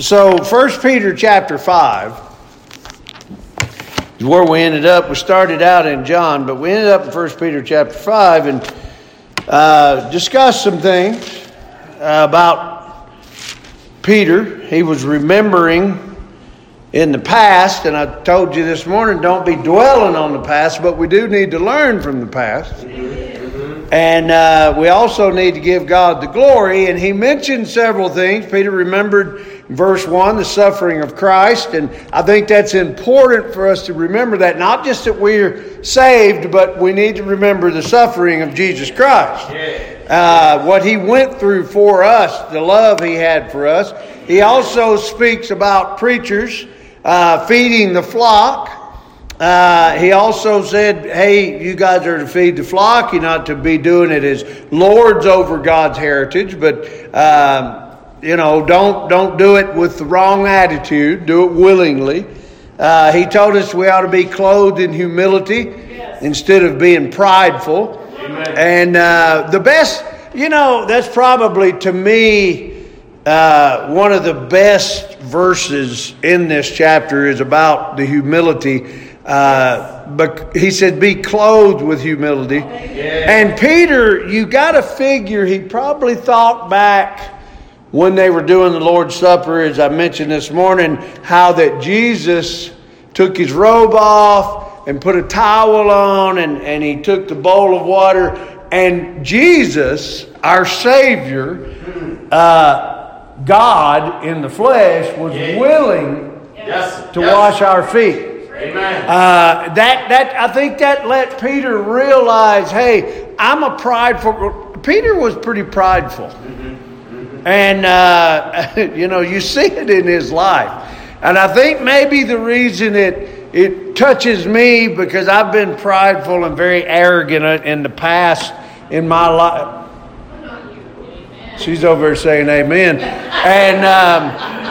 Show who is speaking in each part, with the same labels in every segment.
Speaker 1: So 1 Peter chapter 5 is where we ended up. We started out in John, but we ended up in 1 Peter chapter 5 and discussed some things about Peter. He was remembering in the past, and I told you this morning, don't be dwelling on the past, but we do need to learn from the past. And we also need to give God the glory. And he mentioned several things. Peter remembered in verse 1 the suffering of Christ. And I think that's important for us to remember that. Not just that we're saved, but we need to remember the suffering of Jesus Christ. What he went through for us, the love he had for us. He also speaks about preachers feeding the flock. He also said, hey, you guys are to feed the flock. You're not to be doing it as lords over God's heritage, but, don't do it with the wrong attitude. Do it willingly. He told us we ought to be clothed in humility instead of being prideful. Amen. And the best, that's probably to me one of the best verses in this chapter is about the humility. But he said, be clothed with humility. And Peter, you got to figure he probably thought back when they were doing the Lord's Supper, as I mentioned this morning, how that Jesus took his robe off and put a towel on and he took the bowl of water. And Jesus, our Savior, God in the flesh, was willing to wash our feet. Amen. I think that let Peter realize, hey, I'm a prideful. Peter was pretty prideful, and you see it in his life. And I think maybe the reason it touches me because I've been prideful and very arrogant in the past in my life. She's over there saying amen, and.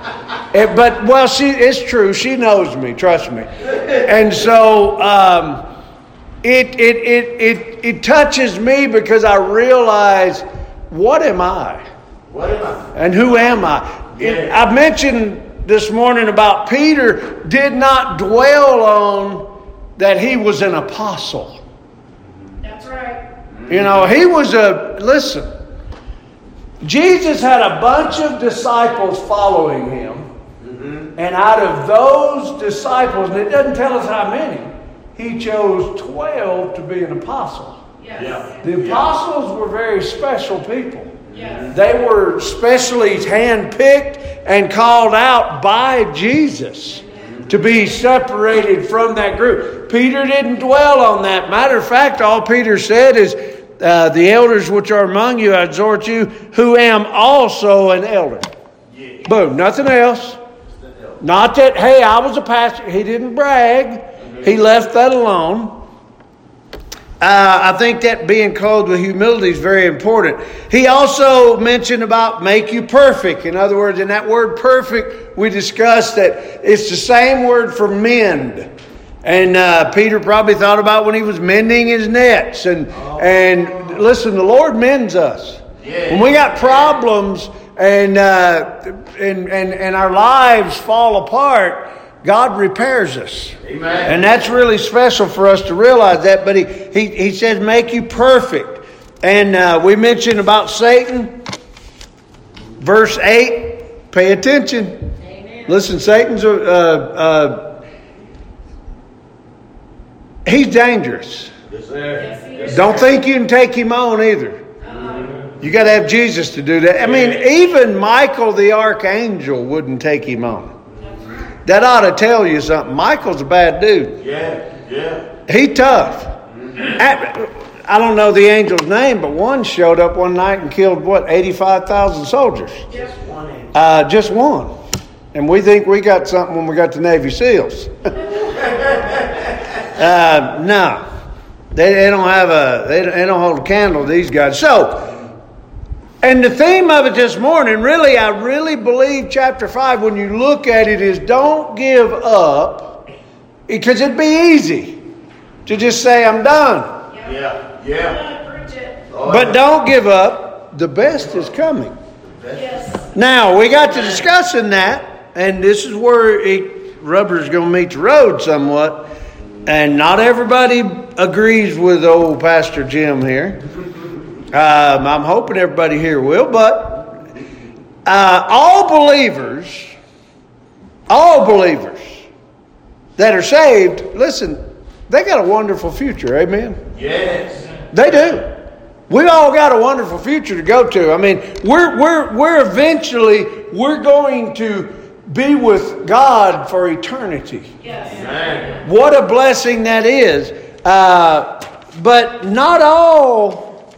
Speaker 1: It's true. She knows me. Trust me. And so it touches me because I realize, what am I? What am I? And who am I? I mentioned this morning about Peter did not dwell on that he was an apostle.
Speaker 2: That's right.
Speaker 1: He was listen. Jesus had a bunch of disciples following him. And out of those disciples, and it doesn't tell us how many, he chose 12 to be an apostle.
Speaker 2: Yes. Yeah.
Speaker 1: The apostles were very special people.
Speaker 2: Yes.
Speaker 1: They were specially handpicked and called out by Jesus to be separated from that group. Peter didn't dwell on that. Matter of fact, all Peter said is, the elders which are among you, I exhort you, who am also an elder. Yeah. Boom, nothing else. Not that, hey, I was a pastor. He didn't brag. He left that alone. I think that being clothed with humility is very important. He also mentioned about make you perfect. In other words, in that word perfect, we discussed that it's the same word for mend. And Peter probably thought about when he was mending his nets. And listen, the Lord mends us. When we got problems and our lives fall apart, God repairs us. Amen. And that's really special for us to realize that. But he says, make you perfect. And we mentioned about Satan. Verse 8, pay attention. Amen. Listen, Satan's he's dangerous. Yes, don't think you can take him on either. You got to have Jesus to do that. I mean, even Michael the archangel wouldn't take him on. That ought to tell you something. Michael's a bad dude. Yeah. He's tough. I don't know the angel's name, but one showed up one night and killed, 85,000 soldiers? Just one. Just one. And we think we got something when we got the Navy SEALs. No. They don't have they don't hold a candle to these guys. So, and the theme of it this morning, really, I really believe chapter 5, when you look at it, is don't give up. Because it'd be easy to just say, I'm done.
Speaker 2: Yeah.
Speaker 1: But don't give up. The best is coming.
Speaker 2: Yes.
Speaker 1: Now, we got to discussing that, and this is where rubber's going to meet the road somewhat. And not everybody agrees with old Pastor Jim here. I'm hoping everybody here will, but all believers that are saved, listen, they got a wonderful future, amen?
Speaker 3: Yes.
Speaker 1: They do. We all got a wonderful future to go to. I mean, we're eventually going to be with God for eternity.
Speaker 2: Yes.
Speaker 3: Amen.
Speaker 1: What a blessing that is. But not all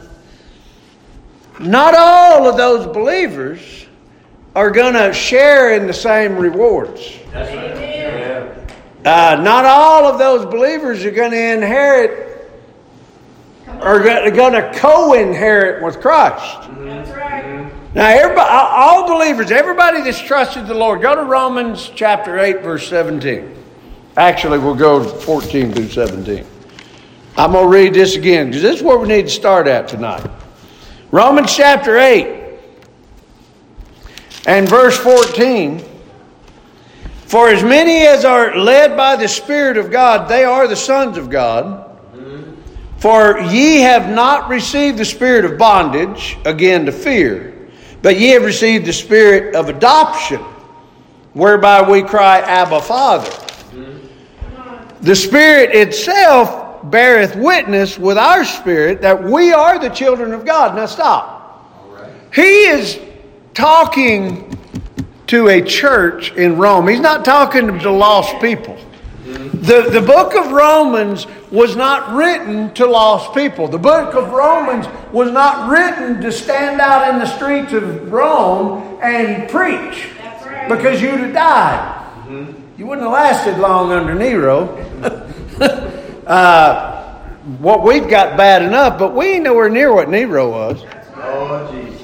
Speaker 1: of those believers are going to share in the same rewards.
Speaker 3: That's right.
Speaker 2: Amen.
Speaker 3: Yeah.
Speaker 1: Not all of those believers are going to inherit, are going to co-inherit with Christ.
Speaker 2: That's right.
Speaker 1: Now, everybody, all believers, everybody that's trusted the Lord, go to Romans chapter 8, verse 17. Actually, we'll go 14 through 17. I'm going to read this again because this is where we need to start at tonight. Romans chapter 8 and verse 14. For as many as are led by the Spirit of God, they are the sons of God. For ye have not received the spirit of bondage, again to fear, but ye have received the spirit of adoption, whereby we cry, Abba, Father. The Spirit itself beareth witness with our spirit that we are the children of God. Now stop. He is talking to a church in Rome. He's not talking to lost people. The book of Romans was not written to lost people. The book of Romans was not written to stand out in the streets of Rome and preach.
Speaker 2: That's right.
Speaker 1: Because you'd have died. You wouldn't have lasted long under Nero. What we've got bad enough, but we ain't nowhere near what Nero was.
Speaker 3: Oh, Jesus.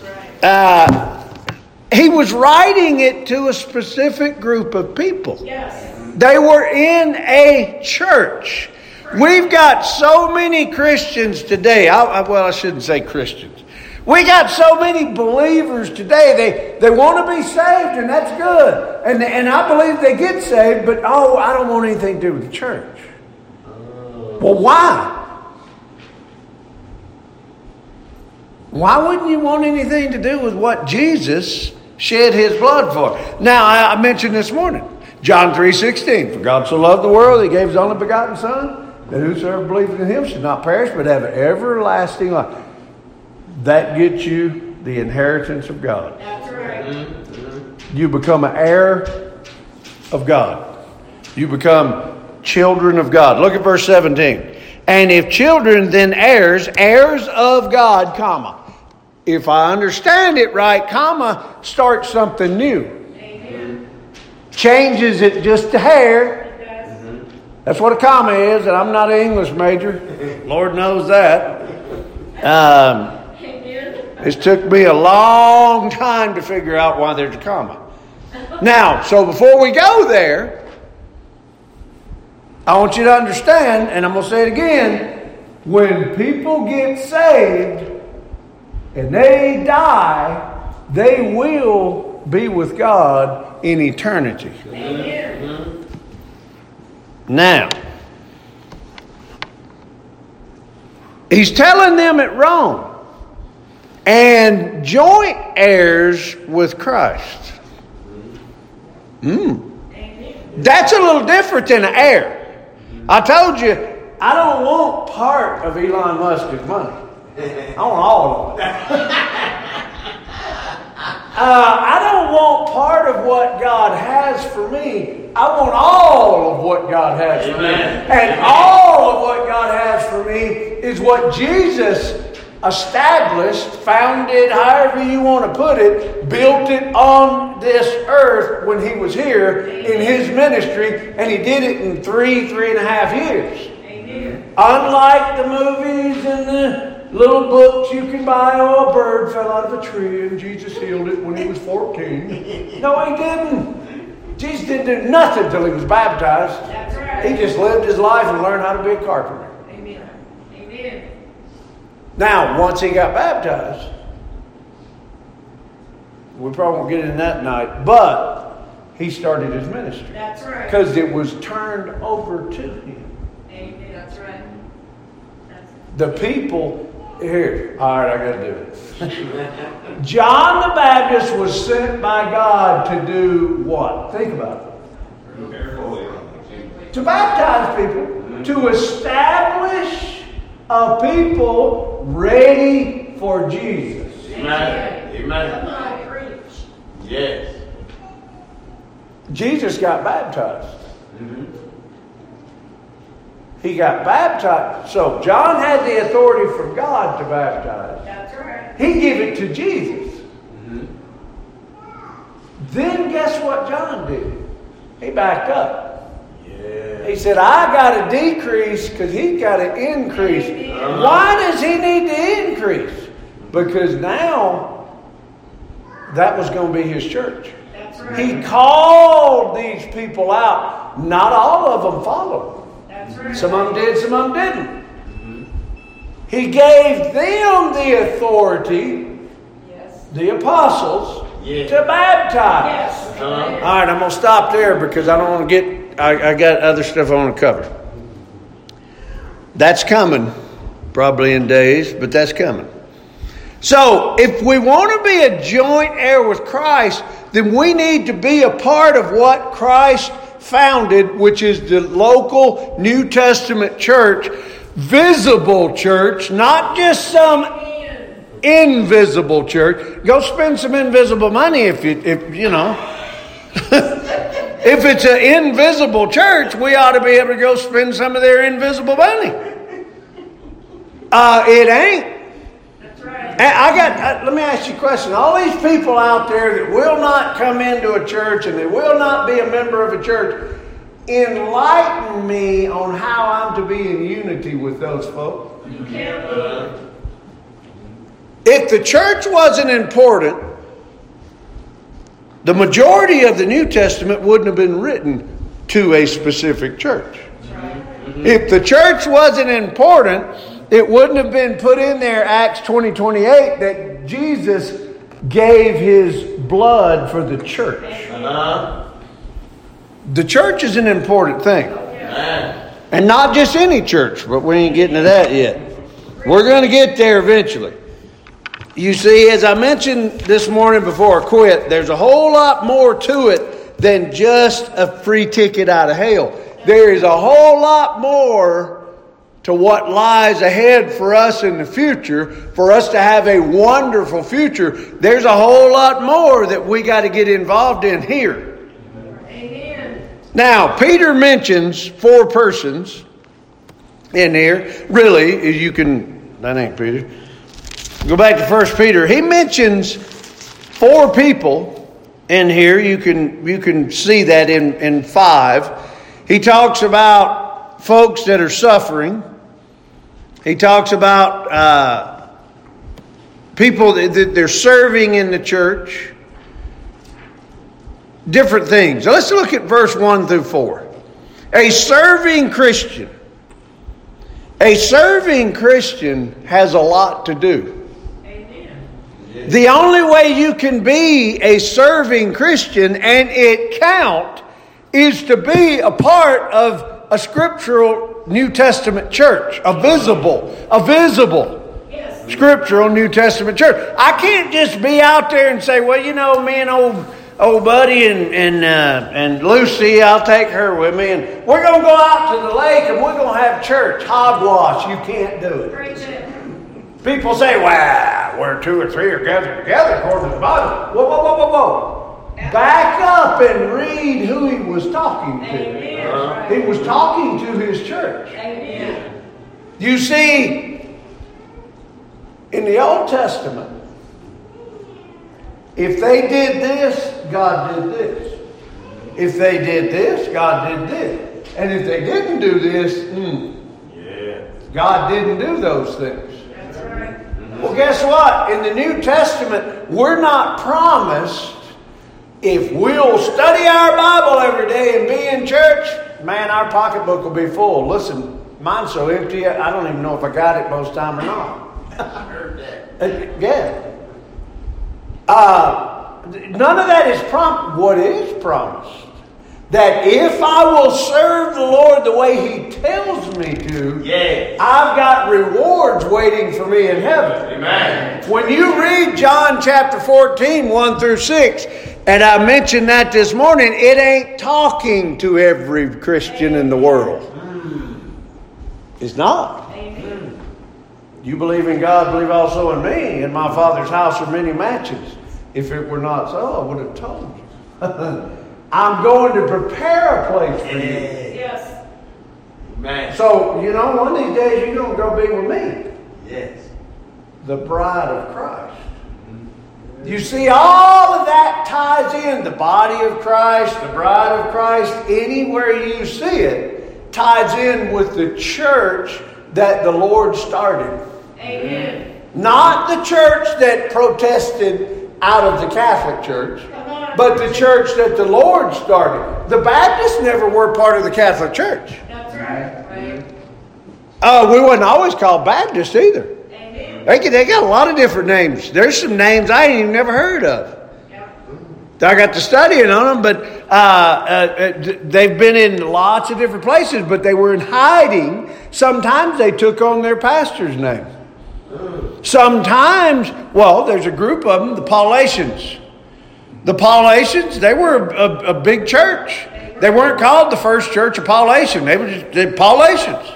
Speaker 1: He was writing it to a specific group of people.
Speaker 2: Yes.
Speaker 1: They were in a church. We've got so many Christians today. I shouldn't say Christians. We got so many believers today. They want to be saved, and that's good. And I believe they get saved, but I don't want anything to do with the church. Well, why? Why wouldn't you want anything to do with what Jesus shed his blood for? Now, I mentioned this morning, John 3:16. For God so loved the world, he gave his only begotten Son, that whosoever believeth in him should not perish, but have everlasting life. That gets you the inheritance of God.
Speaker 2: That's right.
Speaker 1: You become an heir of God. You become children of God. Look at verse 17. And if children, then heirs, heirs of God, comma. If I understand it right, comma starts something new.
Speaker 2: Amen.
Speaker 1: Changes it just a hair.
Speaker 2: It does.
Speaker 1: That's what a comma is, and I'm not an English major. Lord knows that.
Speaker 2: Amen.
Speaker 1: It took me a long time to figure out why there's a comma. Now, so before we go there, I want you to understand, and I'm going to say it again, when people get saved and they die, they will be with God in eternity.
Speaker 2: Amen.
Speaker 1: Now, he's telling them at Rome, and joint heirs with Christ.
Speaker 2: Amen.
Speaker 1: That's a little different than an heir. I told you, I don't want part of Elon Musk's money. I want all of it. I don't want part of what God has for me. I want all of what God has for me. And all of what God has for me is what Jesus established, founded, however you want to put it, built it on this earth when he was here in his ministry, and he did it in 3.5 years.
Speaker 2: Amen.
Speaker 1: Unlike the movies and the little books you can buy, a bird fell out of a tree and Jesus healed it when he was 14. No, he didn't. Jesus didn't do nothing until he was baptized.
Speaker 2: That's right.
Speaker 1: He just lived his life and learned how to be a carpenter.
Speaker 2: Amen. Amen.
Speaker 1: Now, once he got baptized, We probably won't get into that tonight. But he started his ministry.
Speaker 2: That's right.
Speaker 1: Because it was turned over to him.
Speaker 2: Amen. That's right.
Speaker 1: The people, here, all right, I got to do it. John the Baptist was sent by God to do what? Think about it. To baptize people. To establish a people ready for Jesus.
Speaker 3: Amen. Amen.
Speaker 2: Come on, preach.
Speaker 3: Yes.
Speaker 1: Jesus got baptized.
Speaker 3: Mm-hmm.
Speaker 1: He got baptized. So John had the authority from God to baptize.
Speaker 2: That's right.
Speaker 1: He gave it to Jesus.
Speaker 3: Mm-hmm.
Speaker 1: Then guess what John did? He backed up.
Speaker 3: Yeah.
Speaker 1: He said, I got to decrease because he's got to increase.
Speaker 2: Amen.
Speaker 1: Why does he need to increase? Because now that was going to be his church.
Speaker 2: That's right.
Speaker 1: He called these people out. Not all of them followed.
Speaker 2: That's right.
Speaker 1: Some of them did, some of them didn't. He gave them the authority,
Speaker 2: Yes.
Speaker 1: the apostles,
Speaker 3: Yeah.
Speaker 1: to baptize.
Speaker 2: Yes.
Speaker 3: Uh-huh.
Speaker 2: Amen.
Speaker 1: All right, I'm going to stop there because I don't want to get, I got other stuff I want to cover. That's coming, probably in days, but that's coming. So, if we want to be a joint heir with Christ, then we need to be a part of what Christ founded, which is the local New Testament church, visible church, not just some
Speaker 2: Amen.
Speaker 1: invisible church. Go spend some invisible money if you know. If it's an invisible church, we ought to be able to go spend some of their invisible money. It ain't.
Speaker 2: That's right.
Speaker 1: Let me ask you a question. All these people out there that will not come into a church and they will not be a member of a church, enlighten me on how I'm to be in unity with those folks.
Speaker 2: You can't leave.
Speaker 1: If the church wasn't important, the majority of the New Testament wouldn't have been written to a specific church.
Speaker 2: That's right.
Speaker 1: If the church wasn't important, it wouldn't have been put in there, Acts 20:28, that Jesus gave his blood for the church.
Speaker 3: Uh-huh.
Speaker 1: The church is an important thing.
Speaker 3: Amen.
Speaker 1: And not just any church, but we ain't getting to that yet. We're going to get there eventually. You see, as I mentioned this morning before I quit, there's a whole lot more to it than just a free ticket out of hell. There is a whole lot more to what lies ahead for us in the future, for us to have a wonderful future. There's a whole lot more that we got to get involved in here.
Speaker 2: Amen.
Speaker 1: Now, Peter mentions 4 persons in here. Really, you can, that ain't Peter. Go back to 1 Peter. He mentions 4 people in here. You can see that in 5. He talks about folks that are suffering. He talks about people that they're serving in the church. Different things. Let's look at verse 1 through 4. A serving Christian. A serving Christian has a lot to do.
Speaker 2: Amen.
Speaker 1: The only way you can be a serving Christian and it count is to be a part of a scriptural New Testament church, a visible
Speaker 2: Yes.
Speaker 1: scriptural New Testament church. I can't just be out there and say, well, you know, me and old buddy and Lucy, I'll take her with me, and we're going to go out to the lake and we're going to have church. Hogwash, you can't do it.
Speaker 2: Preach it.
Speaker 1: People say, well, where 2 or 3 are gathered together according to the Bible. Whoa. Back up and read who he was talking to.
Speaker 2: Amen.
Speaker 1: He was talking to his church.
Speaker 2: Amen.
Speaker 1: You see, in the Old Testament, if they did this, God did this. If they did this, God did this. And if they didn't do this, God didn't do those things.
Speaker 2: That's right.
Speaker 1: Well, guess what? In the New Testament, we're not promised, if we'll study our Bible every day and be in church, man, our pocketbook will be full. Listen, mine's so empty, I don't even know if I got it most time or not.
Speaker 3: I heard that.
Speaker 1: Yeah. none of that is promised. What is promised? That if I will serve the Lord the way He tells me to,
Speaker 3: Yes.
Speaker 1: I've got rewards waiting for me in heaven.
Speaker 3: Amen.
Speaker 1: When you read John chapter 14, 1 through 6, and I mentioned that this morning, it ain't talking to every Christian in the world. It's not.
Speaker 2: Amen.
Speaker 1: You believe in God, believe also in me. In my Father's house are many mansions. If it were not so, I would have told you. I'm going to prepare a place for you.
Speaker 2: Yes.
Speaker 3: Amen.
Speaker 1: So, you know, one of these days you're going to go be with me.
Speaker 3: Yes.
Speaker 1: The bride of Christ. You see, all of that ties in. The body of Christ, the bride of Christ, anywhere you see it, ties in with the church that the Lord started.
Speaker 2: Amen.
Speaker 1: Not the church that protested out of the Catholic Church, but the church that the Lord started. The Baptists never were part of the Catholic Church.
Speaker 2: That's right.
Speaker 1: We wasn't always called Baptists either.
Speaker 2: Amen.
Speaker 1: They got a lot of different names. There's some names I ain't even never heard of.
Speaker 2: Yeah.
Speaker 1: I got to studying on them, but they've been in lots of different places, but they were in hiding. Sometimes they took on their pastor's name. Sometimes, well, there's a group of them, the Paulatians. The Paulatians, they were a big church. They weren't called the First Church of Paulation. They were just the Paulatians.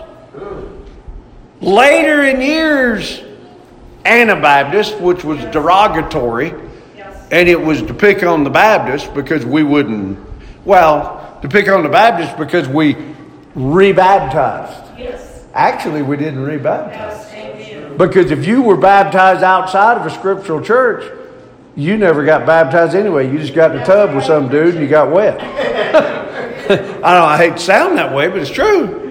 Speaker 1: Later in years, Anabaptist, which was derogatory,
Speaker 2: Yes.
Speaker 1: and it was to pick on the Baptists because we wouldn't, to pick on the Baptists because we rebaptized.
Speaker 2: Yes.
Speaker 1: Actually, we didn't rebaptize.
Speaker 2: Yes. Amen.
Speaker 1: Because if you were baptized outside of a scriptural church, you never got baptized anyway. You just got in a tub with some dude and you got wet. I hate to sound that way, but it's true.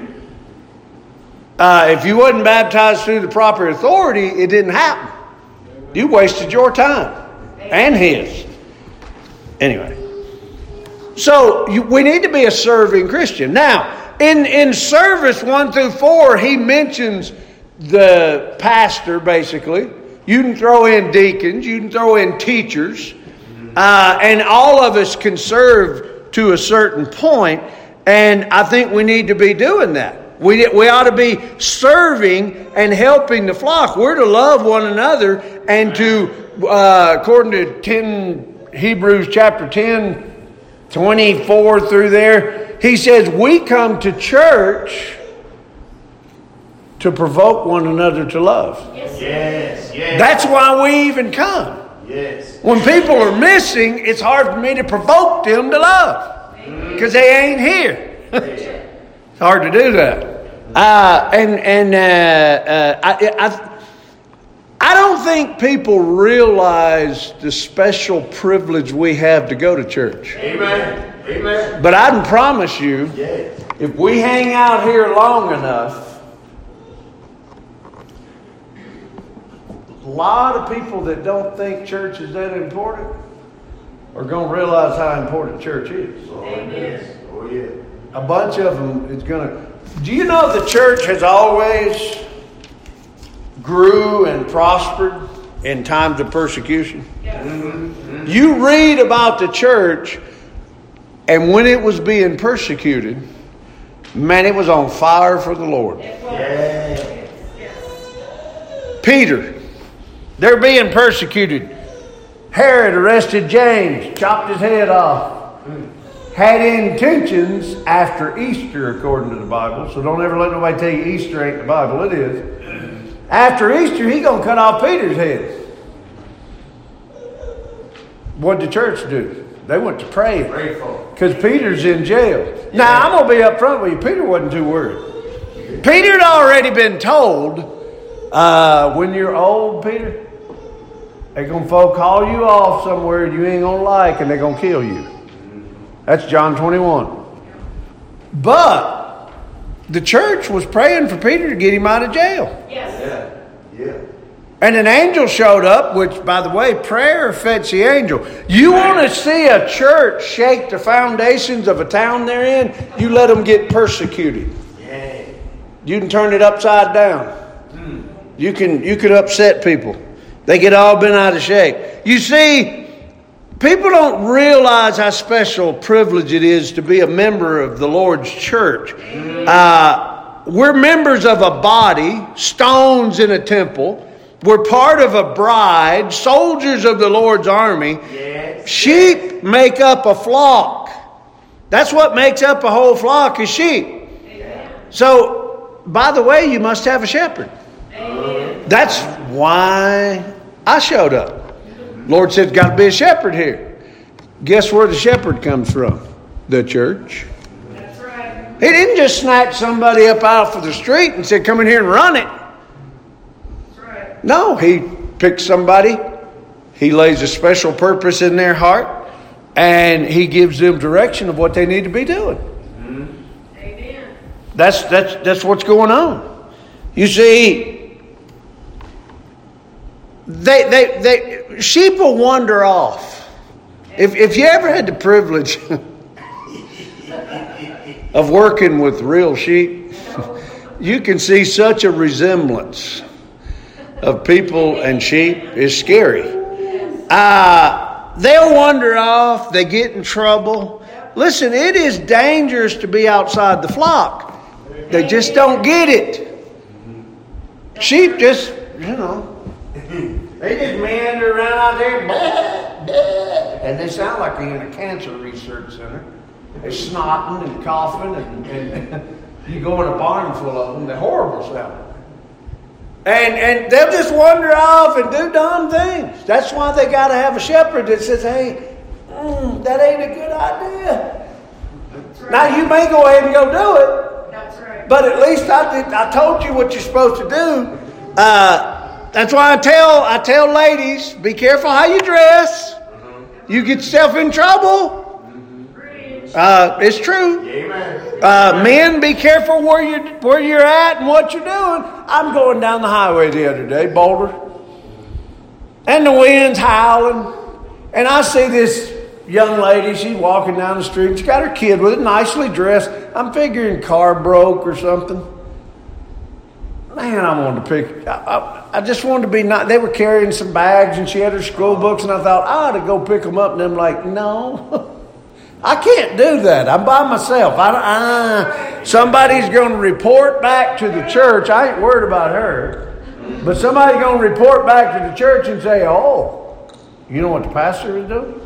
Speaker 1: If you wasn't baptized through the proper authority, it didn't happen. You wasted your time and his. Anyway. So we need to be a serving Christian. Now, in service 1 through 4, he mentions the pastor, basically. You can throw in deacons. You can throw in teachers. And all of us can serve to a certain point. And I think we need to be doing that. We ought to be serving and helping the flock. We're to love one another and to, according to Hebrews chapter 10, 24 through there, he says we come to church to provoke one another to love.
Speaker 2: Yes.
Speaker 3: Yes. Yes.
Speaker 1: That's why we even come.
Speaker 3: Yes.
Speaker 1: When people are missing, it's hard for me to provoke them to love because they ain't here. It's hard to do that. I don't think people realize the special privilege we have to go to church.
Speaker 3: Amen. Amen.
Speaker 1: But I can promise you,
Speaker 3: Yes.
Speaker 1: if we hang out here long enough, a lot of people that don't think church is that important are going to realize how important church is.
Speaker 3: Oh, yes. Oh, yeah.
Speaker 1: A bunch of them is going to... Do you know the church has always grew and prospered in times of persecution?
Speaker 2: Yes.
Speaker 3: Mm-hmm.
Speaker 1: You read about the church, and when it was being persecuted, man, it was on fire for the Lord.
Speaker 2: It was.
Speaker 3: Yes.
Speaker 2: Yes.
Speaker 1: Peter, they're being persecuted. Herod arrested James, chopped his head off. Had intentions after Easter, according to the Bible. So don't ever let nobody tell you Easter ain't the Bible. It is. After Easter, he's going to cut off Peter's head. What did the church do? They went to pray.
Speaker 3: Grateful.
Speaker 1: Because Peter's in jail. Now, I'm going to be up front with you. Peter wasn't too worried. Peter had already been told, when you're old, Peter, they're going to call you off somewhere you ain't going to like, and they're going to kill you. That's John 21. But the church was praying for Peter to get him out of jail.
Speaker 2: Yes.
Speaker 3: Yeah. Yeah.
Speaker 1: And an angel showed up, which, by the way, prayer fetched the angel. You want to see a church shake the foundations of a town they're in? You let them get persecuted.
Speaker 3: Yeah.
Speaker 1: You can turn it upside down. You can upset people. They get all bent out of shape. You see, People don't realize how special privilege it is to be a member of the Lord's church. We're members of a body, stones in a temple. We're part of a bride, soldiers of the Lord's army.
Speaker 3: Yes.
Speaker 1: Sheep make up a flock. That's what makes up a whole flock is sheep.
Speaker 2: Amen.
Speaker 1: So, by the way, you must have a shepherd.
Speaker 2: Amen.
Speaker 1: That's why I showed up. Lord said, got to be a shepherd here. Guess where the shepherd comes from? The church.
Speaker 2: That's right.
Speaker 1: He didn't just snatch somebody up out of the street and said, come in here and run it.
Speaker 2: That's right.
Speaker 1: No, he picks somebody. He lays a special purpose in their heart. And he gives them direction of what they need to be doing.
Speaker 2: Amen.
Speaker 1: That's what's going on. You see, sheep will wander off. If you ever had the privilege of working with real sheep, you can see such a resemblance of people and sheep. It's scary. They'll wander off. They get in trouble. Listen, it is dangerous to be outside the flock. They just don't get it. Sheep just, they just meander around out there. Blah, blah, and they sound like they're in a cancer research center. They're snotting and coughing. And you go in a barn full of them. They're horrible sounding. And they'll just wander off and do dumb things. That's why they got to have a shepherd that says, hey, that ain't a good idea.
Speaker 2: Right.
Speaker 1: Now, you may go ahead and go do it,
Speaker 2: That's right.
Speaker 1: but at least I told you what you're supposed to do. That's why I tell ladies, be careful how you dress. You get yourself in trouble. It's true.
Speaker 3: Amen.
Speaker 1: Men, be careful where you're at and what you're doing. I'm going down the highway the other day, Boulder, and the wind's howling, and I see this young lady. She's walking down the street. She's got her kid with it, nicely dressed. I'm figuring car broke or something. Man, I wanted to pick. I just wanted to be not. They were carrying some bags, and she had her school books, and I thought I ought to go pick them up. And I'm like, no. I can't do that. I'm by myself. Somebody's going to report back to the church. I ain't worried about her. But somebody's going to report back to the church and say, oh, you know what the pastor is doing?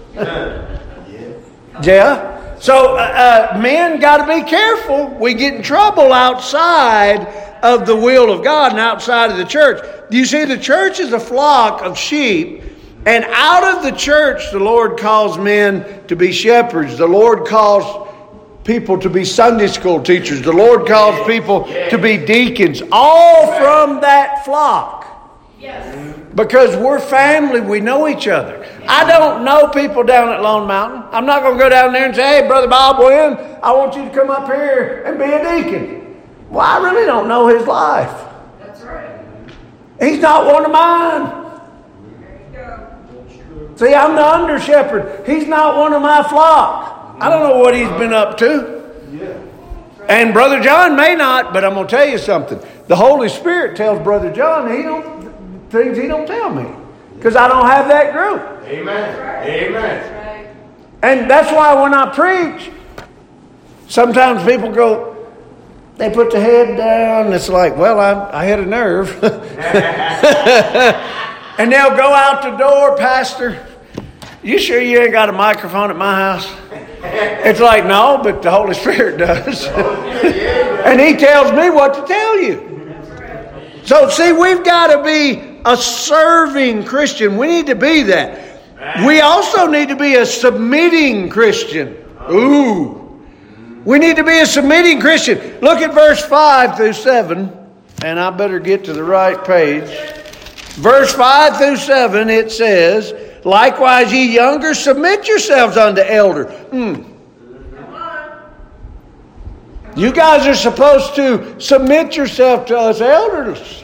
Speaker 1: Yeah. So men got to be careful. We get in trouble outside of the will of God and outside of the church. You see, the church is a flock of sheep. And out of the church, the Lord calls men to be shepherds. The Lord calls people to be Sunday school teachers. The Lord calls people to be deacons. All from that flock.
Speaker 2: Yes.
Speaker 1: Because we're family. We know each other. I don't know people down at Lone Mountain. I'm not going to go down there and say, hey, Brother Bob Wynn, I want you to come up here and be a deacon. Well, I really don't know his life.
Speaker 2: That's right.
Speaker 1: He's not one of mine.
Speaker 2: There you go.
Speaker 1: See, I'm the under shepherd. He's not one of my flock. I don't know what he's been up to. And Brother John may not, but I'm going to tell you something. The Holy Spirit tells Brother John things he don't tell me. Because I don't have that group.
Speaker 3: Amen.
Speaker 2: That's
Speaker 3: Amen.
Speaker 2: right.
Speaker 1: And that's why when I preach, sometimes people go, they put the head down. It's like, well, I hit a nerve. And they'll go out the door, Pastor, you sure you ain't got a microphone at my house? It's like, no, but the Holy Spirit does. And he tells me what to tell you. So, see, we've got to be a serving Christian. We need to be that. We also need to be a submitting Christian. Ooh. We need to be a submitting Christian. Look at verse 5 through 7. And I better get to the right page. Verse 5 through 7, it says, likewise, ye younger, submit yourselves unto elder. You guys are supposed to submit yourself to us elders.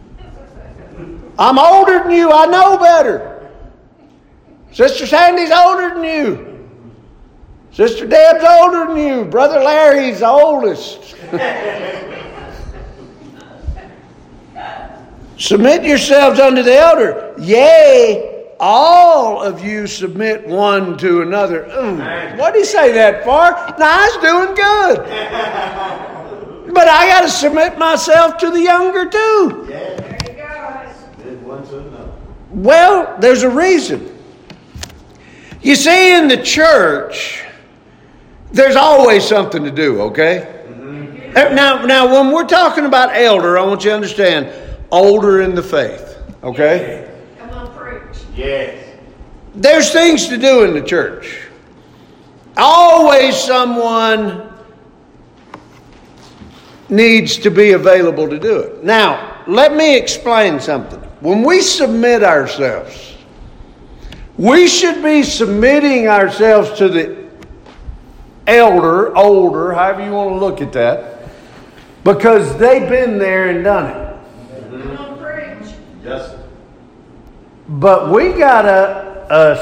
Speaker 1: I'm older than you. I know better. Sister Sandy's older than you. Sister Deb's older than you. Brother Larry's the oldest. Submit yourselves unto the elder. Yea, all of you submit one to another. What did he say that for? Now, I was doing good. But I got to submit myself to the younger too.
Speaker 2: There you go.
Speaker 3: One to another.
Speaker 1: Well, there's a reason. You see, in the church, there's always something to do, okay? Now, when we're talking about elder, I want you to understand, older in the faith, okay?
Speaker 2: Come on, preach.
Speaker 3: Yes.
Speaker 1: There's things to do in the church. Always someone needs to be available to do it. Now, let me explain something. When we submit ourselves, we should be submitting ourselves to the elder, older, however you want to look at that, because they've been there and done it.
Speaker 2: Come on, preach.
Speaker 3: Yes.
Speaker 1: But we got us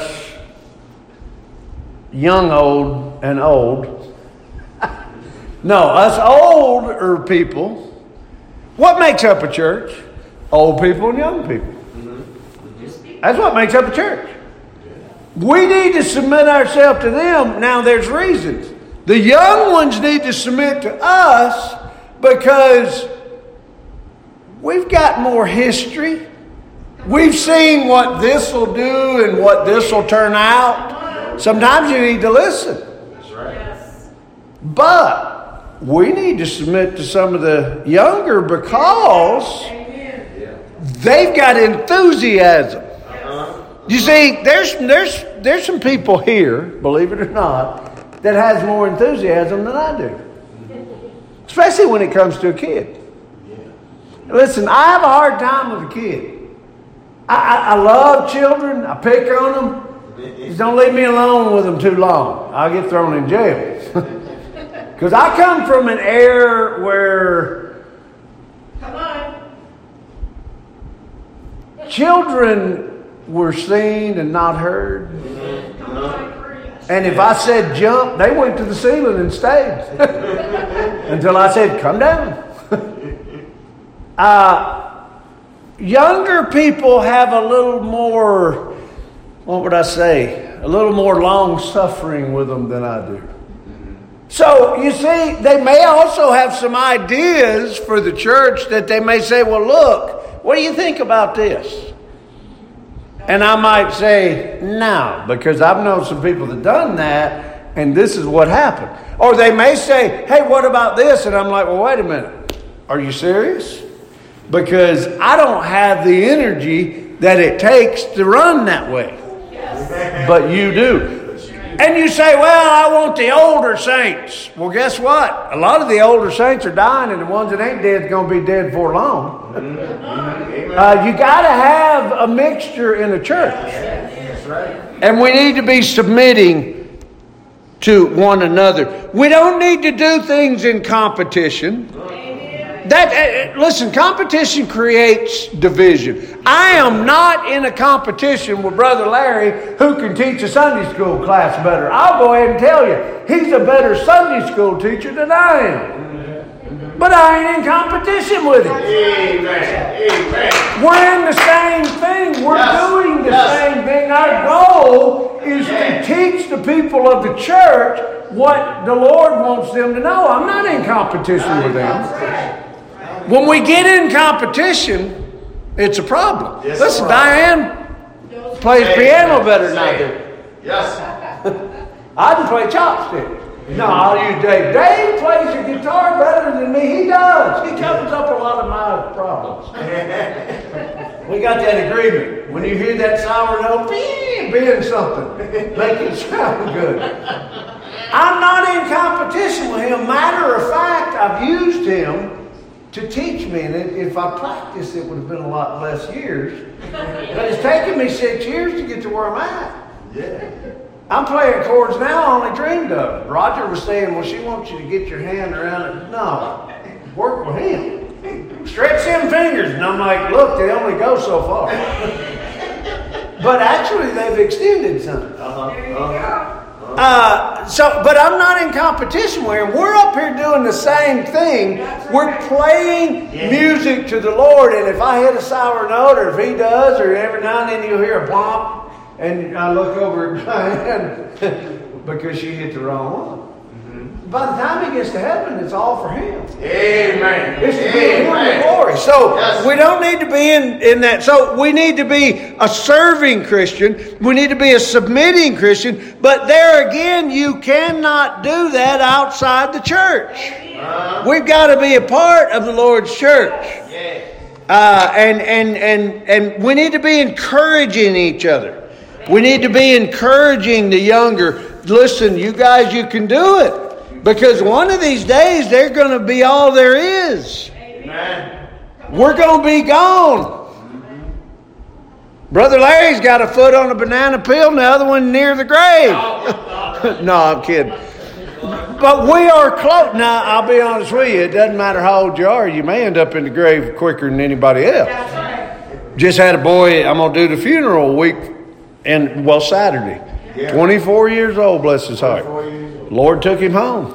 Speaker 1: young, old, and old. No, us older people. What makes up a church? Old people and young people. That's what makes up a church. We need to submit ourselves to them. Now, there's reasons. The young ones need to submit to us because we've got more history. We've seen what this will do and what this will turn out. Sometimes you need to listen.
Speaker 3: That's right.
Speaker 2: Yes.
Speaker 1: But we need to submit to some of the younger because
Speaker 2: Amen.
Speaker 1: they've got enthusiasm. You see, there's some people here, believe it or not, that has more enthusiasm than I do. Especially when it comes to a kid. Listen, I have a hard time with a kid. I love children. I pick on them. Just don't leave me alone with them too long. I'll get thrown in jail. Because I come from an era where
Speaker 2: Come on.
Speaker 1: children were seen and not heard.
Speaker 2: Come on, preach.
Speaker 1: And if I said jump, they went to the ceiling and stayed. Until I said, come down. Younger people have a little more, what would I say? A little more long suffering with them than I do. So, you see, they may also have some ideas for the church that they may say, well, look, what do you think about this? And I might say, no, because I've known some people that done that, and this is what happened. Or they may say, hey, what about this? And I'm like, well, wait a minute. Are you serious? Because I don't have the energy that it takes to run that way.
Speaker 2: Yes.
Speaker 1: But you do. And you say, well, I want the older saints. Well, guess what? A lot of the older saints are dying, and the ones that ain't dead are going to be dead before long. You got to have a mixture in a church.
Speaker 3: That's right.
Speaker 1: And we need to be submitting to one another. We don't need to do things in competition. Listen, competition creates division. I am not in a competition with Brother Larry who can teach a Sunday school class better. I'll go ahead and tell you, he's a better Sunday school teacher than I am. But I ain't in competition with him.
Speaker 3: Amen.
Speaker 1: We're in the same thing. We're doing the same thing. Our goal is to teach the people of the church what the Lord wants them to know. I'm not in competition with them. When we get in competition, it's a problem.
Speaker 3: Yes,
Speaker 1: Listen,
Speaker 3: right.
Speaker 1: Diane plays piano better than I do.
Speaker 3: Yes.
Speaker 1: I can play chopstick. No, I'll use Dave. Dave plays the guitar better than me. He does. He covers up a lot of my problems. We got that agreement. When you hear that sour note, being something, make it sound good. I'm not in competition with him. Matter of fact, I've used him to teach me, and if I practiced, it would have been a lot less years. But it's taken me 6 years to get to where I'm at.
Speaker 3: Yeah.
Speaker 1: I'm playing chords now I only dreamed of. Roger was saying, well, she wants you to get your hand around it. No, work with him. Stretch them fingers. And I'm like, look, they only go so far. But actually, they've extended some.
Speaker 2: There you go.
Speaker 1: But I'm not in competition with him. We're up here doing the same thing. We're playing music to the Lord, and if I hit a sour note, or if he does, or every now and then you'll hear a plomp, And I look over at Diane because she hit the wrong one. By the time he gets to heaven, it's all for him.
Speaker 3: Amen.
Speaker 1: It's to be him the glory. So we don't need to be in that. So we need to be a serving Christian. We need to be a submitting Christian. But there again, you cannot do that outside the church. We've got to be a part of the Lord's church. And we need to be encouraging each other. We need to be encouraging the younger. Listen, you guys, you can do it. Because one of these days, they're going to be all there is.
Speaker 3: Amen.
Speaker 1: We're going to be gone. Brother Larry's got a foot on a banana peel and the other one near the grave. No, I'm kidding. But we are close. Now, I'll be honest with you. It doesn't matter how old you are. You may end up in the grave quicker than anybody else. Just had a boy, I'm going to do the funeral Saturday. 24 years old, bless his heart. Lord took him home.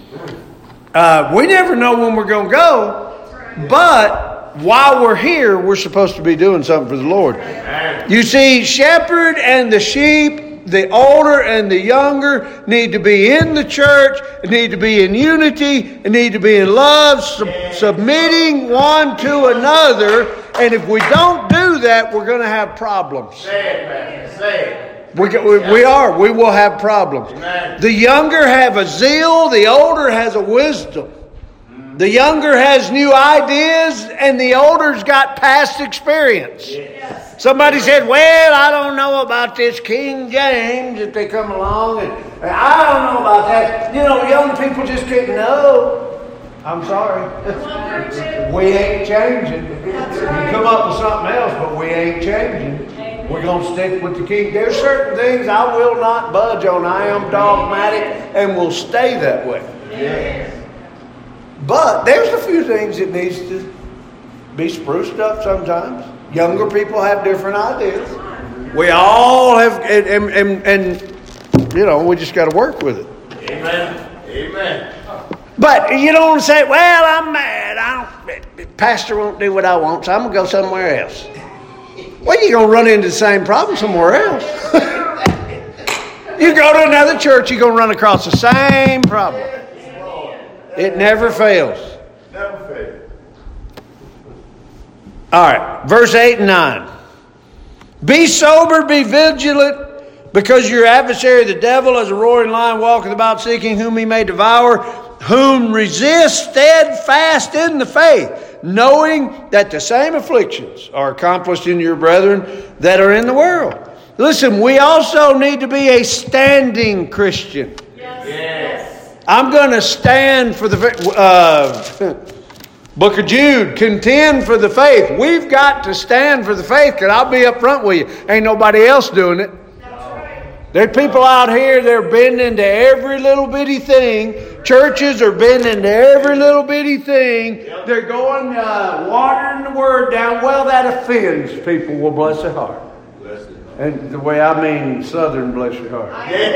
Speaker 1: We never know when we're going to go, but while we're here, we're supposed to be doing something for the Lord. You see, shepherd and the sheep, the older and the younger, need to be in the church, need to be in unity, need to be in love, submitting one to another. And if we don't do that, we're going to have problems.
Speaker 3: Say it, man. Say it.
Speaker 1: We will have problems.
Speaker 3: Amen.
Speaker 1: The younger have a zeal, the older has a wisdom. The younger has new ideas, and the older's got past experience.
Speaker 2: Yes.
Speaker 1: Somebody said, well, I don't know about this King James if they come along, and I don't know about that. You know, young people just can't know. I'm sorry. We ain't changing. You come up with something else, but we ain't changing. We're going to stick with the King. There's certain things I will not budge on. I am dogmatic and will stay that way.
Speaker 3: Yes.
Speaker 1: But there's a few things that needs to be spruced up sometimes. Younger people have different ideas. We all have, and you know, we just got to work with it.
Speaker 3: Amen. Amen.
Speaker 1: But you don't want to say, well, I'm mad. Pastor won't do what I want, so I'm going to go somewhere else. Well, you're going to run into the same problem somewhere else. You go to another church, you're going to run across the same problem. It never fails.
Speaker 3: Never fail.
Speaker 1: All right, verse 8 and 9. Be sober, be vigilant, because your adversary, the devil, as a roaring lion, walketh about seeking whom he may devour, whom resist steadfast in the faith, knowing that the same afflictions are accomplished in your brethren that are in the world. Listen, we also need to be a standing Christian.
Speaker 3: Yes.
Speaker 1: I'm going to stand for the Book of Jude, contend for the faith. We've got to stand for the faith, because I'll be up front with you. Ain't nobody else doing it. There's people out here, they're bending to every little bitty thing. Churches are bending to every little bitty thing. They're going, watering the word down. Well, that offends people. Well, bless their heart. And the way I mean Southern, bless your heart.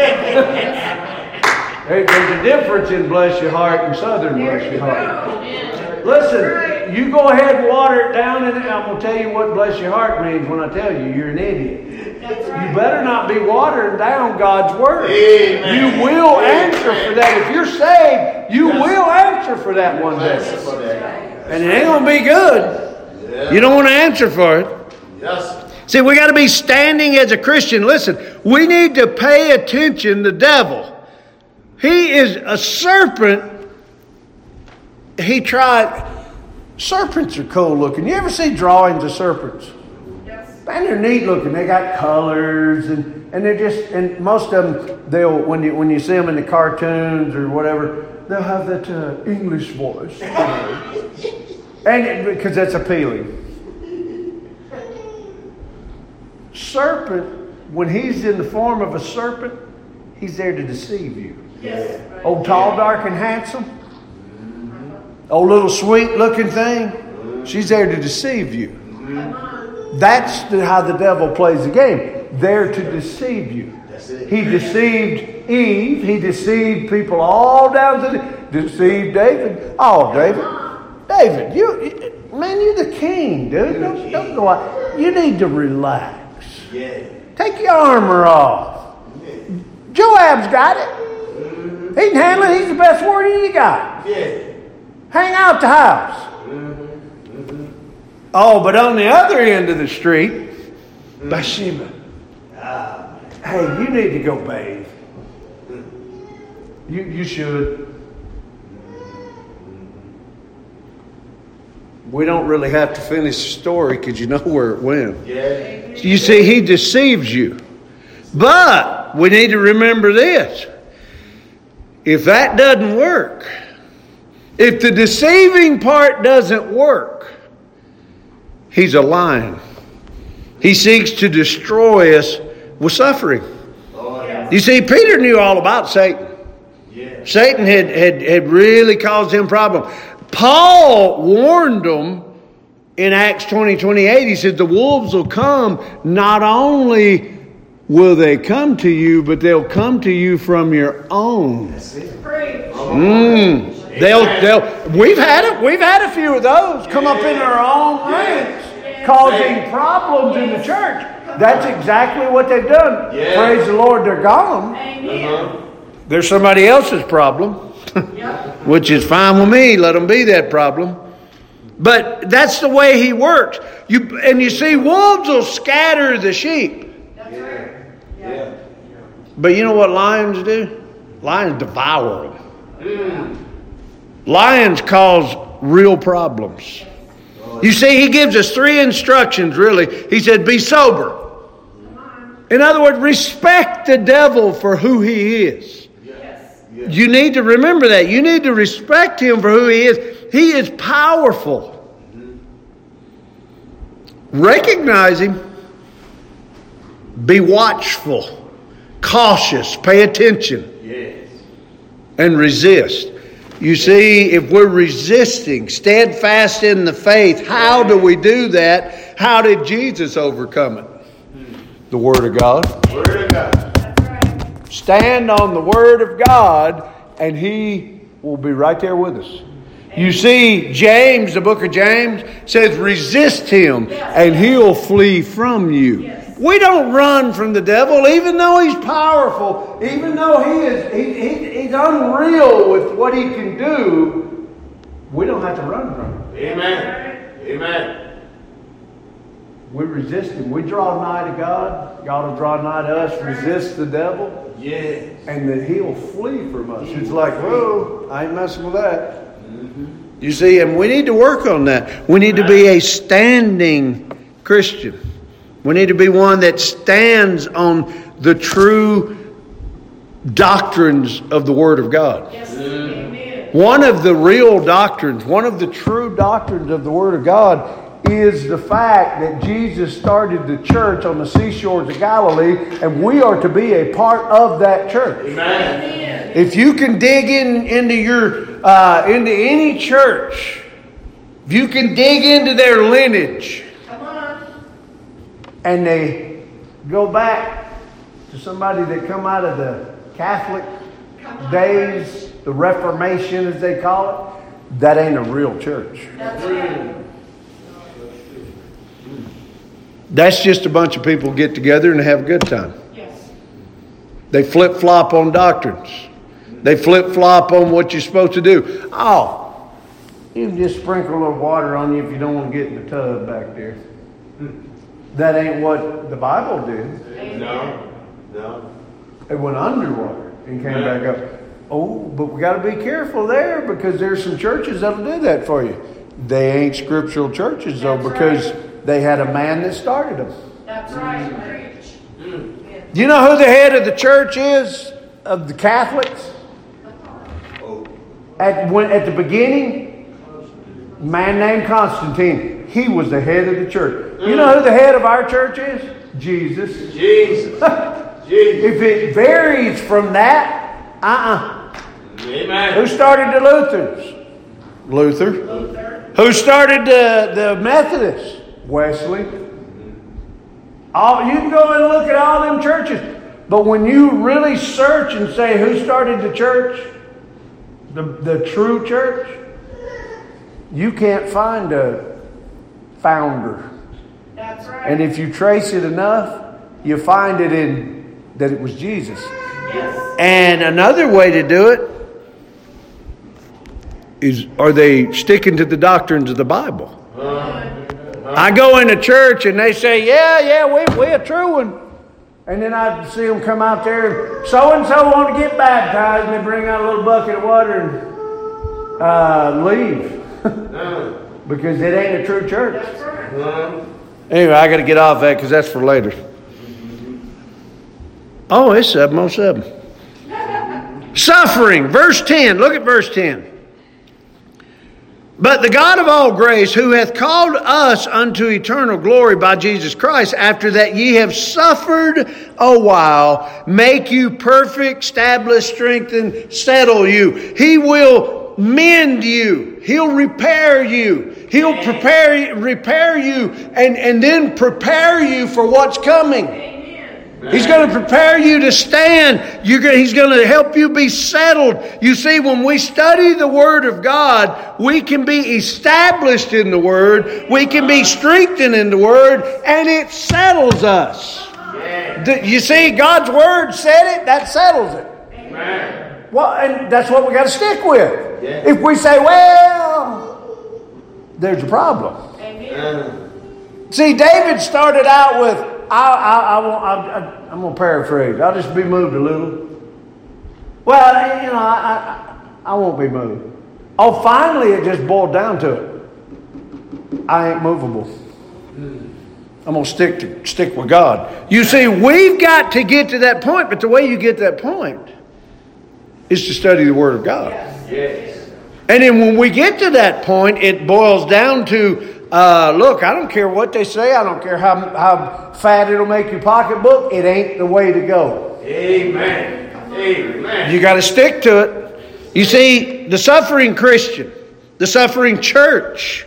Speaker 1: There's a difference in bless your heart and Southern, bless your heart. Listen, you go ahead and water it down, and I'm going to tell you what bless your heart means when I tell you you're an idiot. You better not be watering down God's word.
Speaker 3: Amen.
Speaker 1: You will answer for that. If you're saved, you will answer for that one day. And it ain't going to be good. You don't want to answer for it.
Speaker 3: Yes.
Speaker 1: See, we got to be standing as a Christian. Listen, we need to pay attention. The devil, he is a serpent. Serpents are cool looking. You ever see drawings of serpents?
Speaker 2: Yes.
Speaker 1: Man, they're neat looking. They got colors, and they're just, and most of them, when you see them in the cartoons or whatever, they'll have that English voice, and because that's appealing. Serpent, when he's in the form of a serpent, he's there to deceive you.
Speaker 2: Yes.
Speaker 1: Old tall, dark, and handsome. Old little sweet looking thing. She's there to deceive you. That's how the devil plays the game. There to deceive you. He deceived Eve. He deceived people all down to deceived David. Oh, David, you're the king, dude. Don't go out. You need to relax. Take your armor off. Joab's got it. He can handle it. He's the best warrior you got. Hang out the house. Oh, but on the other end of the street, Bathsheba. Hey, you need to go bathe. You should. We don't really have to finish the story because you know where it went. You see, he deceives you. But we need to remember this. If that doesn't work, if the deceiving part doesn't work, he's a lion. He seeks to destroy us with suffering. You see, Peter knew all about Satan. Satan had really caused him problem. Paul warned them in Acts 20:28. He said, the wolves will come. Not only will they come to you, but they'll come to you from your own. We've had a few of those come up in our own ranks, causing problems in the church. That's exactly what they've done. Praise the Lord, they're gone. There's somebody else's problem, which is fine with me. Let them be that problem. But that's the way he works. You see, wolves will scatter the sheep. But you know what lions do? Lions devour them. Lions cause real problems. You see, he gives us 3 instructions, really. He said, be sober. In other words, respect the devil for who he is. You need to remember that. You need to respect him for who he is. He is powerful. Recognize him. Be watchful. Cautious. Pay attention. And resist. You see, if we're resisting, steadfast in the faith, how do we do that? How did Jesus overcome it? The Word of God.
Speaker 3: Word of God.
Speaker 1: Stand on the Word of God, and He will be right there with us. You see, James, the book of James, says, resist him, and he'll flee from you. We don't run from the devil, even though he's powerful, even though he's unreal with what he can do. We don't have to run from him.
Speaker 3: Amen.
Speaker 1: We resist him. We draw nigh to God. God will draw nigh to us. Resist the devil. And then he'll flee from us. It's like, whoa, I ain't messing with that. You see, and we need to work on that. We need to be a standing Christian. We need to be one that stands on the true doctrines of the Word of God. One of the real doctrines, one of the true doctrines of the Word of God is the fact that Jesus started the church on the seashores of Galilee, and we are to be a part of that church.
Speaker 3: Amen.
Speaker 1: If you can dig into any church, if you can dig into their lineage, and they go back to somebody that come out of the Catholic days, the Reformation as they call it, that ain't a real church. That's just a bunch of people get together and have a good time. They flip-flop on doctrines. They flip-flop on what you're supposed to do. Oh, you can just sprinkle a little water on you if you don't want to get in the tub back there. That ain't what the Bible did.
Speaker 3: No.
Speaker 1: It went underwater and came back up. Oh, but we got to be careful there because there's some churches that'll do that for you. They ain't scriptural churches though because they had a man that started them.
Speaker 2: That's right.
Speaker 1: Do you know who the head of the church is of the Catholics? At the beginning, a man named Constantine. He was the head of the church. You know who the head of our church is? Jesus. If it varies from that,
Speaker 3: Amen.
Speaker 1: Who started the Lutherans? Luther. Who started the Methodists? Wesley. You can go and look at all them churches. But when you really search and say who started the church, the true church, you can't find a founder.
Speaker 2: That's right.
Speaker 1: And if you trace it enough, you find it in that it was Jesus.
Speaker 2: Yes.
Speaker 1: And another way to do it is, are they sticking to the doctrines of the Bible? I go into church and they say, yeah, we a true one. And then I see them come out there, so-and-so want to get baptized, and they bring out a little bucket of water and leave. Because it ain't a true church.
Speaker 2: That's right.
Speaker 1: Anyway, I got to get off that because that's for later. Oh, it's 7:07. Suffering, verse 10. Look at verse 10. But the God of all grace, who hath called us unto eternal glory by Jesus Christ, after that ye have suffered a while, make you perfect, establish, strengthen, settle you. He will mend you. He'll repair you. He'll repair you, and then prepare you for what's coming. He's going to prepare you to stand. He's going to help you be settled. You see, when we study the Word of God, we can be established in the Word. We can be strengthened in the Word, and it settles us. You see, God's Word said it, that settles it.
Speaker 3: Amen.
Speaker 1: Well, and that's what we got to stick with.
Speaker 3: Yeah.
Speaker 1: If we say, well, there's a problem. See, David started out with, I'm going to paraphrase. I'll just be moved a little. Well, I won't be moved. Oh, finally it just boiled down to it. I ain't movable. I'm going to stick with God. You see, we've got to get to that point, but the way you get to that point is to study the Word of God.
Speaker 3: Yes.
Speaker 1: And then when we get to that point, it boils down to, look, I don't care what they say. I don't care how fat it'll make your pocketbook. It ain't the way to go.
Speaker 3: Amen. Amen.
Speaker 1: You got to stick to it. You see, the suffering Christian, the suffering church,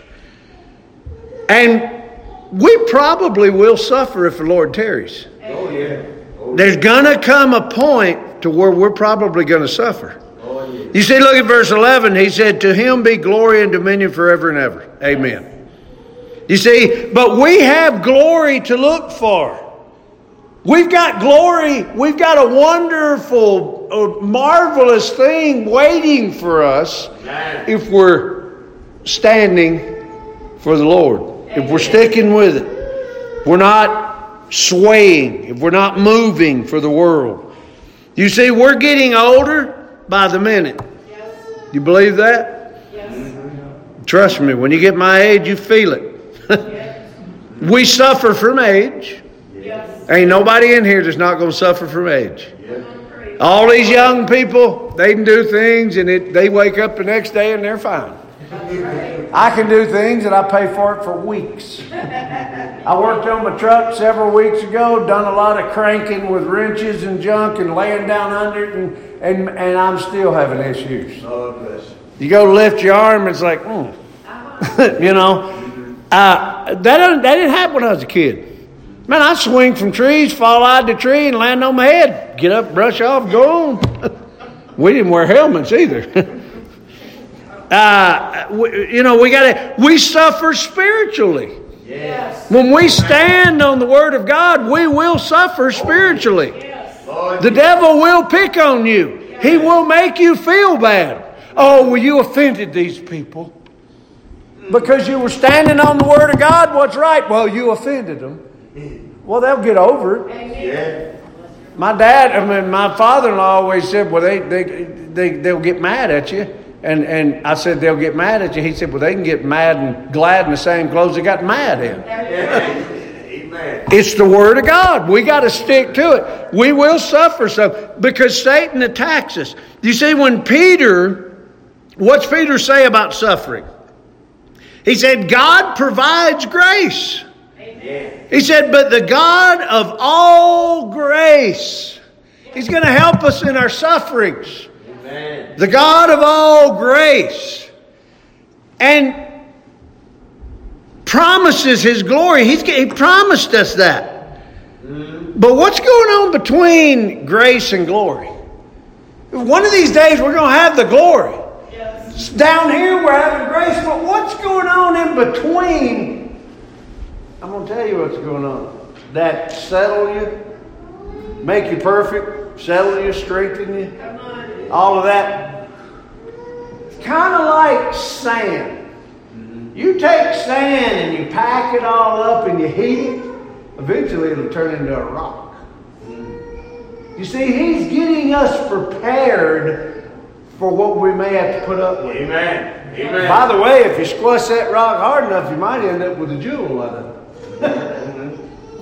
Speaker 1: and we probably will suffer if the Lord tarries.
Speaker 3: Oh, yeah.
Speaker 1: There's going to come a point to where we're probably going to suffer.
Speaker 3: Oh, yeah.
Speaker 1: You see, look at verse 11. He said, to him be glory and dominion forever and ever. Amen. You see, but we have glory to look for. We've got glory. We've got a wonderful, marvelous thing waiting for us if we're standing for the Lord. If we're sticking with it. We're not swaying. If we're not moving for the world. You see, we're getting older by the minute. You believe that?
Speaker 2: Yes.
Speaker 1: Trust me, when you get my age, you feel it. We suffer from age.
Speaker 2: Yes.
Speaker 1: Ain't nobody in here that's not going to suffer from age. All these young people, they can do things and they wake up the next day and they're fine. I can do things and I pay for it for weeks. I worked on my truck several weeks ago, done a lot of cranking with wrenches and junk and laying down under it, and I'm still having issues.
Speaker 3: Oh, bless.
Speaker 1: You go to lift your arm, it's like, you know. That didn't happen when I was a kid. Man, I'd swing from trees, fall out of the tree, and land on my head. Get up, brush off, go on. We didn't wear helmets either. We suffer spiritually.
Speaker 2: Yes.
Speaker 1: When we stand on the Word of God, we will suffer spiritually.
Speaker 2: Yes.
Speaker 1: The devil will pick on you. He will make you feel bad. Oh, well, you offended these people. Because you were standing on the Word of God, what's right? Well, you offended them. Well, they'll get over it.
Speaker 3: Yeah.
Speaker 1: My father-in-law always said, well, they'll get mad at you. And I said, they'll get mad at you. He said, well, they can get mad and glad in the same clothes they got mad in.
Speaker 3: Amen.
Speaker 1: It's the Word of God. We got to stick to it. We will suffer some because Satan attacks us. You see, what's Peter say about suffering? He said, God provides grace.
Speaker 3: Amen.
Speaker 1: He said, but the God of all grace, He's going to help us in our sufferings.
Speaker 3: Amen.
Speaker 1: The God of all grace. And promises His glory. He promised us that. But what's going on between grace and glory? One of these days we're going to have the glory.
Speaker 2: Yes.
Speaker 1: Down here we're having grace, but what's going on in between? I'm going to tell you what's going on. that settle you, make you perfect, settle you, strengthen you,
Speaker 2: Come on.
Speaker 1: all of that. It's kind of like sand. You take sand and you pack it all up and you heat it, eventually it'll turn into a rock. You see, He's getting us prepared for what we may have to put up with.
Speaker 3: Amen. Amen.
Speaker 1: By the way, if you squash that rock hard enough, you might end up with a jewel out of it.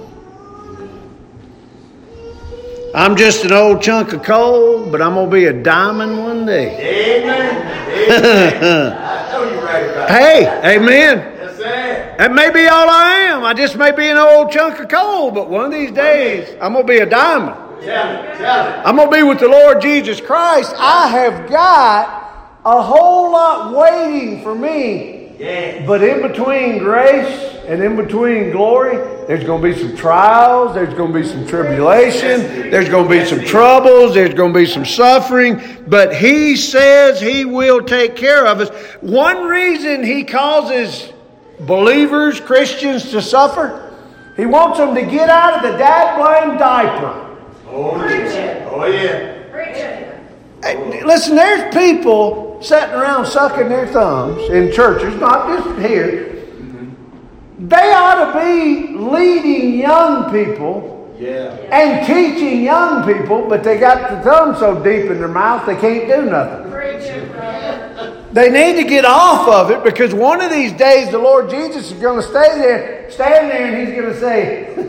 Speaker 1: I'm just an old chunk of coal, but I'm going to be a diamond one day.
Speaker 3: Amen. Amen. I know you're right about that.
Speaker 1: Hey, amen.
Speaker 3: Yes, sir.
Speaker 1: That may be all I am. I just may be an old chunk of coal, but one of these days, I'm going to be a diamond.
Speaker 3: Tell it. Tell it.
Speaker 1: I'm going to be with the Lord Jesus Christ. I have got a whole lot waiting for me.
Speaker 3: Yeah.
Speaker 1: But in between grace and in between glory, there's going to be some trials, there's going to be some tribulation, there's going to be some troubles, there's going to be some suffering. But He says He will take care of us. One reason He causes believers, Christians to suffer, He wants them to get out of the dad-blind diaper.
Speaker 3: Oh, yeah. Oh, yeah.
Speaker 2: Preach it.
Speaker 1: Hey, listen, there's people sitting around sucking their thumbs in churches, not just here. They ought to be leading young people
Speaker 3: Yeah.
Speaker 1: and teaching young people, but they got the thumb so deep in their mouth they can't do nothing.
Speaker 2: Preach it, brother.
Speaker 1: They need to get off of it, because one of these days the Lord Jesus is going to stand there, and He's going to say,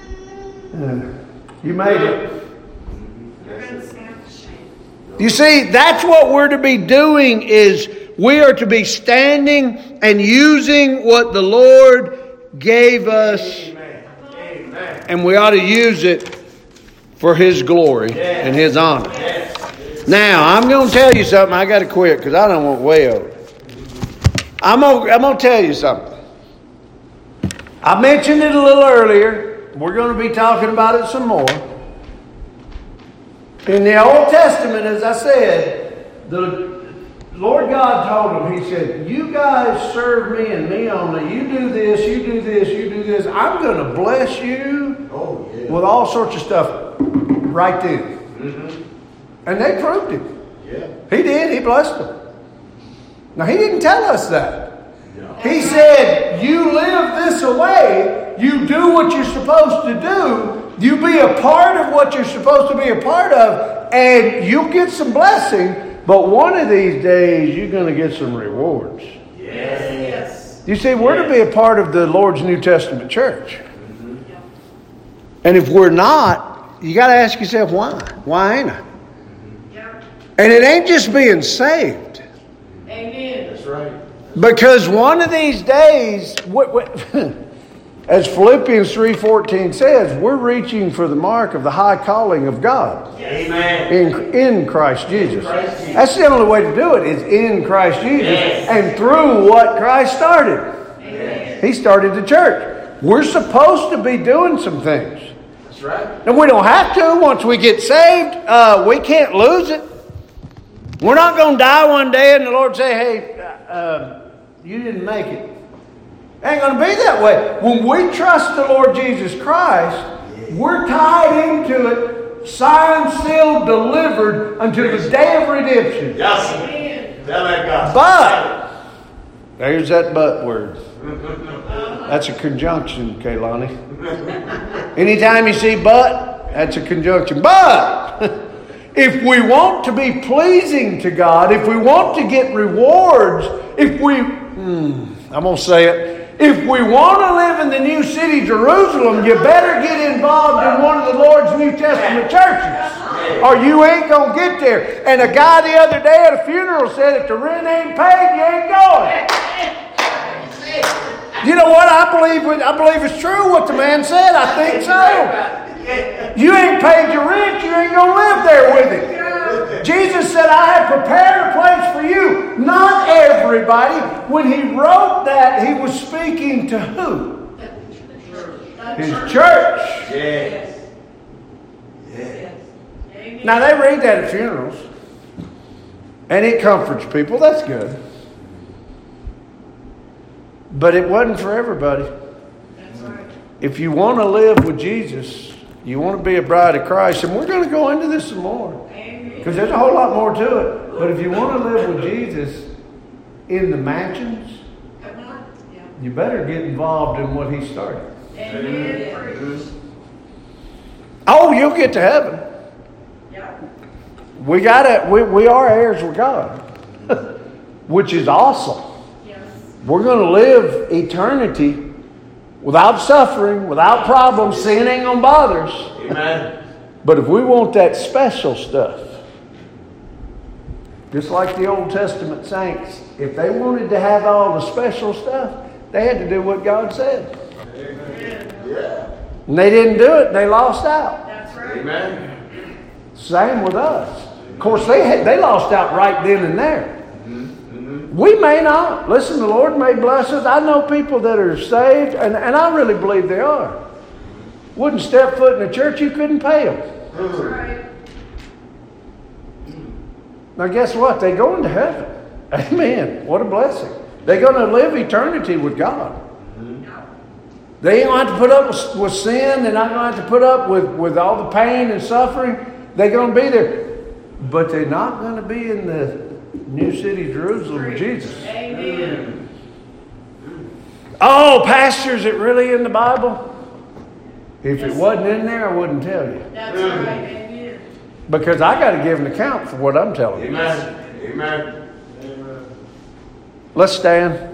Speaker 1: "You made it."
Speaker 2: You're going to stand ashamed.
Speaker 1: You see, that's what we're to be doing, is we are to be standing and using what the Lord gave us,
Speaker 3: Amen. Amen.
Speaker 1: and we ought to use it for His glory and His honor.
Speaker 3: Yes.
Speaker 1: Now, I'm going to tell you something. I got to quit because I don't want way over. I'm going to tell you something. I mentioned it a little earlier. We're going to be talking about it some more. In the Old Testament, as I said, the Lord God told him, He said, "You guys serve me and me only. You do this, you do this, you do this. I'm going to bless you
Speaker 3: Oh, yeah.
Speaker 1: with all sorts of stuff right then." And they proved it.
Speaker 3: Yeah.
Speaker 1: He did. He blessed them. Now, He didn't tell us that. He said, "You live this way. You do what you're supposed to do. You be a part of what you're supposed to be a part of, and you'll get some blessing. But one of these days, you're going to get some rewards."
Speaker 3: Yes.
Speaker 1: You see, we're to be a part of the Lord's New Testament church. And if we're not, you got to ask yourself, why? Why ain't I?
Speaker 2: Yeah.
Speaker 1: And it ain't just being saved.
Speaker 2: Amen.
Speaker 3: That's right.
Speaker 1: Because one of these days, as Philippians 3:14 says, we're reaching for the mark of the high calling of God
Speaker 3: Amen.
Speaker 1: in Christ Jesus. That's the only way to do it, is in Christ Jesus,
Speaker 3: Yes.
Speaker 1: and through what Christ started.
Speaker 2: Amen.
Speaker 1: He started the church. We're supposed to be doing some things.
Speaker 3: That's right.
Speaker 1: And we don't have to. Once we get saved, we can't lose it. We're not going to die one day and the Lord say, "Hey, you didn't make it." It ain't going to be that way. When we trust the Lord Jesus Christ, we're tied into it, signed, sealed, delivered until the day of redemption.
Speaker 3: Yes.
Speaker 2: Amen.
Speaker 3: Tell that God.
Speaker 1: But, there's that but word. That's a conjunction, Kaylani. Anytime you see but, that's a conjunction. But, if we want to be pleasing to God, if we want to get rewards, I'm going to say it. If we want to live in the new city, Jerusalem, you better get involved in one of the Lord's New Testament churches, or you ain't going to get there. And a guy the other day at a funeral said, "If the rent ain't paid, you ain't going." You know what? I believe it's true what the man said. I think so. You ain't paid your rent, you ain't going to live there with him. Jesus said, "I have prepared a place for you." Not everybody. When He wrote that, He was speaking to who? His church.
Speaker 3: Yes.
Speaker 2: Yes. Amen.
Speaker 1: Now, they read that at funerals, and it comforts people. That's good. But it wasn't for everybody.
Speaker 2: That's right.
Speaker 1: if you want to live with Jesus, you want to be a bride of Christ, and we're going to go into this some more, because there's a whole lot more to it. But if you want to live with Jesus in the mansions, you better get involved in what he started.
Speaker 2: Amen.
Speaker 1: Oh, you'll get to heaven. We are heirs with God, which is awesome. We're going to live eternity without suffering, without problems. Sin ain't going to bother us.
Speaker 3: Amen.
Speaker 1: But if we want that special stuff, just like the Old Testament saints, if they wanted to have all the special stuff, they had to do what God said.
Speaker 3: Amen. Yeah.
Speaker 1: And they didn't do it, they lost out.
Speaker 2: That's right.
Speaker 3: Amen.
Speaker 1: Same with us. Of course, they lost out right then and there. We may not. Listen, the Lord may bless us. I know people that are saved, and I really believe they are. Wouldn't step foot in a church, you couldn't pay them.
Speaker 2: That's right.
Speaker 1: Now guess what? They go into heaven. Amen. What a blessing. They're going to live eternity with God. They ain't going to have to put up with sin. They're not going to have to put up with all the pain and suffering. They're going to be there. But they're not going to be in the New City, Jerusalem with Jesus.
Speaker 2: Amen.
Speaker 1: Oh, Pastor, is it really in the Bible? If it wasn't in there, I wouldn't tell you.
Speaker 2: That's right. Amen.
Speaker 1: Because I got to give an account for what I'm telling you.
Speaker 3: Amen. Amen.
Speaker 1: Let's stand.